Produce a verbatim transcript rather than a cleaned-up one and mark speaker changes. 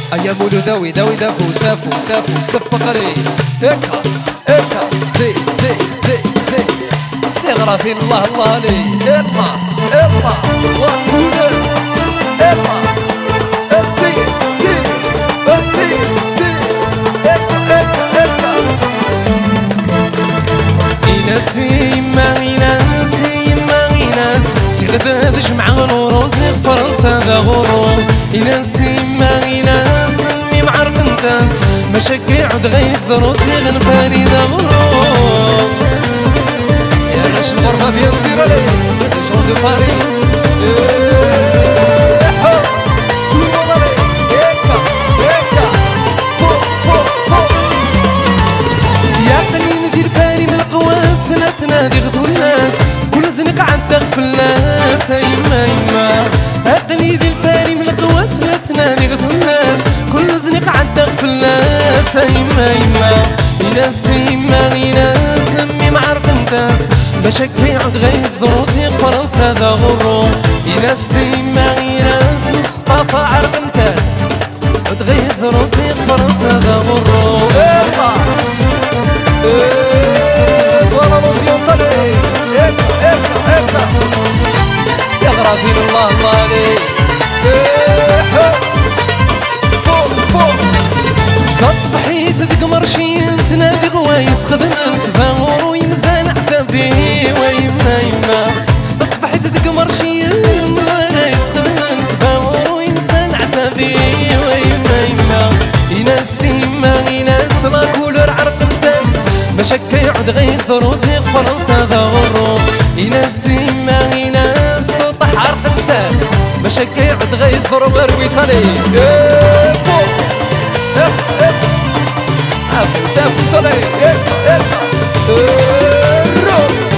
Speaker 1: أيا مولو داوي داوي دا فوسا فوسا فوسا فقري هكا هكا زي زي زي زي يغرفين الله الله لي يلا يلا الله كولر يلا سي سي سي سي هكا هكا هكا إناس يما إناس يما إناس شي غدا تجمع غروز فرنسا دا غرو إناس يما إناس مي معرق نتاس مشاكي عود غير دروسي غنبالي دا غرو يا ناس الغربة بيان سير علي جون دو باري تنادي غدو الناس كل زنق عندك في الناس يما يما هاتني ذي الباري من القواس لا تنادي غدو الناس كل زنق عندك في الناس يما يما إناس يما إناس مي معرق نتاس باش هكا يعود غير دروسي فرنسا دا غرو إناس يما إناس مصطفى عرق نتاس عود غير دروسي فرنسا دا غرو يا غرافين الله الله عليك فوق فوق تصبحي تدق مرشين تنادي غوايس خدم مسفاور وينزل عتابي ويما يما تصبحي تدق مرشين غوايس خدم مسفاور وينزل عتابي ويما يما إناس يما إناس لا كولر عرق نتاس باش هكا يعود غير دروسي فرنسا دا غرو إناس يما إناس طيح عرق نتاس باش هكا يعود غير درو غرويت عليه فوق عافو سافو صلي